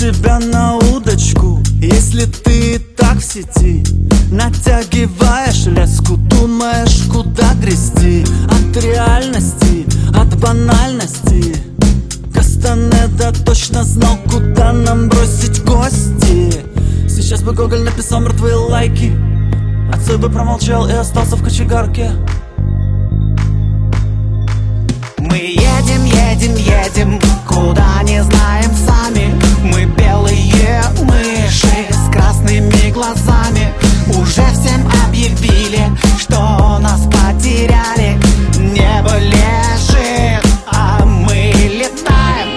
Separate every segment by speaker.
Speaker 1: тебя на удочку, если ты и так в сети. Натягиваешь леску, думаешь, куда грести. От реальности, от банальности Кастанеда точно знал, куда нам бросить кости. Сейчас бы Гоголь написал мертвые лайки, а Цой бы промолчал и остался в кочегарке.
Speaker 2: Мы едем, едем, едем, куда не знаем сами. Мы белые мыши с красными глазами. Уже всем объявили, что нас потеряли. Небо лежит, а мы летаем.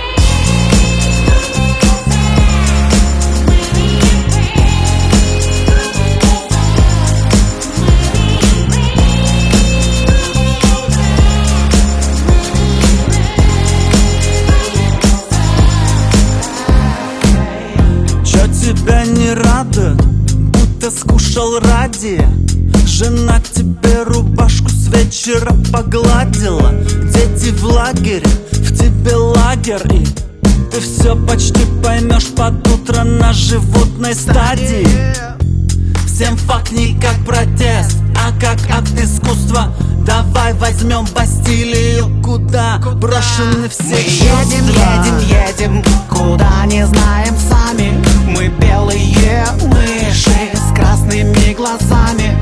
Speaker 1: Чё тебя не рада? Будто скушал ради. Жена к тебе рубашку с вечера погладила. Дети в лагере, в тебе лагерь. И ты все почти поймешь под утро на животной стадии. Всем факт не как протест, а как акт искусства. Давай возьмем Бастилию, куда брошены все
Speaker 2: Мы
Speaker 1: чувства.
Speaker 2: едем, едем, едем, куда не знаем сами. Мы белые мыши с красными глазами.